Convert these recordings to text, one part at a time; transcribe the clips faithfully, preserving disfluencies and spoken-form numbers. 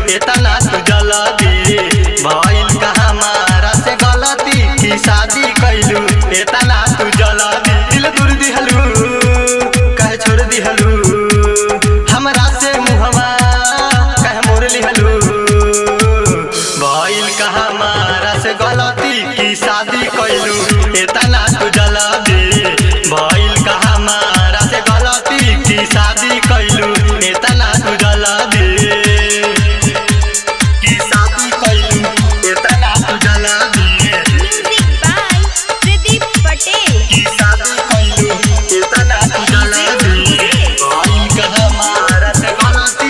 इतना तू जल्दी भइल का हमारा से गलती की शादी कैलू इतना तू जल्दी दिल दूर दिहलू कह छोड़ दिहलू हमरा से मुहवा कह मोड़ लिहलू भइल का हमारा से गलती की शादी कैलू इतना तू जल्दी भइल का हमारा से गलती की शादी कैलू इतना तू जल्दी की शादी कैलू इतना तू जल्दी म्यूजिक बाय प्रदीप पटेल की शादी कैलू इतना तू जल्दी भइल का हमारा से गलती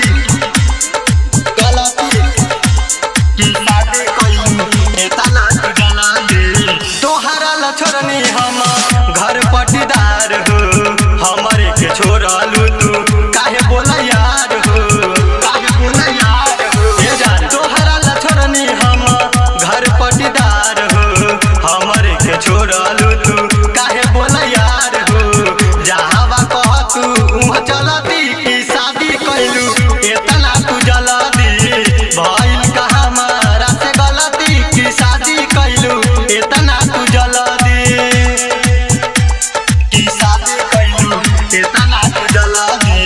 गलती की शादी कैलू इतना तू जल्दी तोहरा ला छोड़नी हम घर पटीदार हो हमरे के छोड़लू तू काहे बोला यार हो काहे बोला यार हो ए जान तोहरा ला छोड़नी हम घर पटीदार हो हमरे के छोड़लू तू काहे बोला यार हो जहावा कह तू उहाँ चलती की शादी कैलू इतना तू जल्दी भइल का हमारा से गलती की शादी कैलू इतना तू जल्दी की शादी कैलू इतना तू जल्दी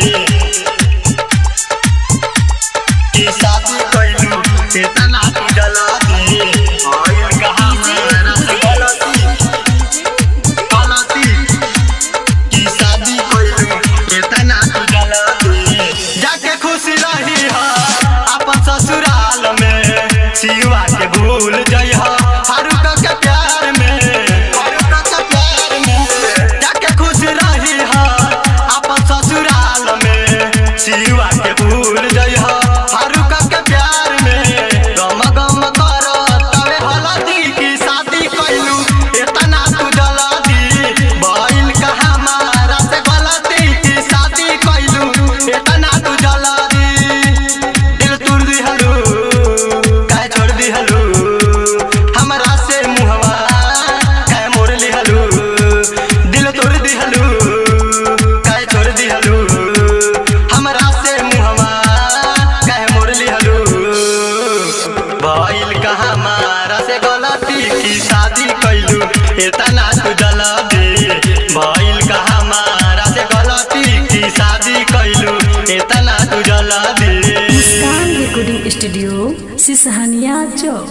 की शादी कैलू इतना तू जल्दी भइल का हमारा से गलती गलती की शादी कैलू इतना तू जल्दी जाके खुश रही हा अपन ससुराल में सिवा के भूल जइहा फारूक के प्यार में फारूक के प्यार में जाके खुश रही हा अपन ससुराल में सिवा के भूल जइहा फारूक के प्यार में गम गम कर तवे हलदी की शादी कैलू इतना तू जल्दी भइल का हमारा से गलती की शादी कैलू इतना तू जल्दी दिल तोड़ दिहलू काहे छोड़ दिहलू हमरा से मुहवा काहे मोड़ लिहलू दिल तोड़ दिहलू काहे छोड़ दिहलू हमरा से मुहवा काहे मोड़ लिहलू भइल का हमारा से गलती की शादी कैलू इतना तू जल्दी भइल का हमारा से गलती की शादी कैलू इतना तू जल्दी मुस्कान रिकॉर्डिंग स्टूडियो सिसहनिया चौक।